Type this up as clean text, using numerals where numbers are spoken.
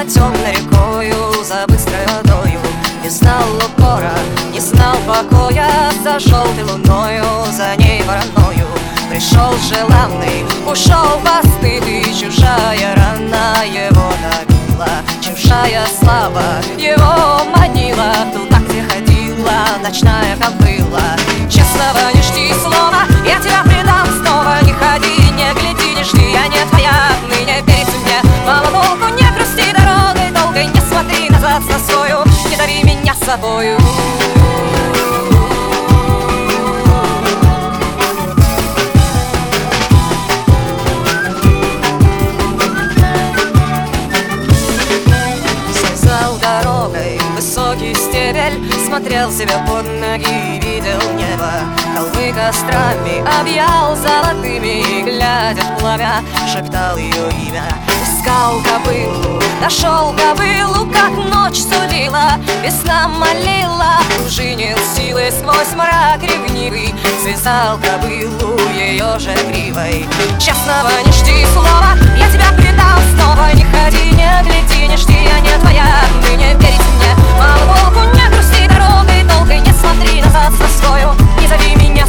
темной рекою, за быстрой водою. Не знал укора, не знал покоя, за желтой луною, за ней вороною. Пришел желанный, ушел постыд, и чужая рана его добила. Чужая слава его манила туда, где ходила ночная кобыла. Честного не жди слова, я тебя предам снова. Не ходи, не гляди, не жди, я не твоя, отныне верите мне. Мало толку, не грусти дорогой долгой, не смотри назад на свою, не дави меня с собою. Высокий стебель, смотрел себе под ноги, видел небо. Холмы кострами объял золотыми, и, глядя в пламя, шептал ее имя. Искал кобылу, нашел кобылу, как ночь сулила. Весна молила, пружинил силой сквозь мрак ревнивый. Связал кобылу ее же гривой. Честного не жди слова, я тебя предам снова. Не ходи, не гляди, не жди, я не твоя, ты не верите мне. Мало толку, не грусти дорогой долгой, не смотри назад на свою, не зови меня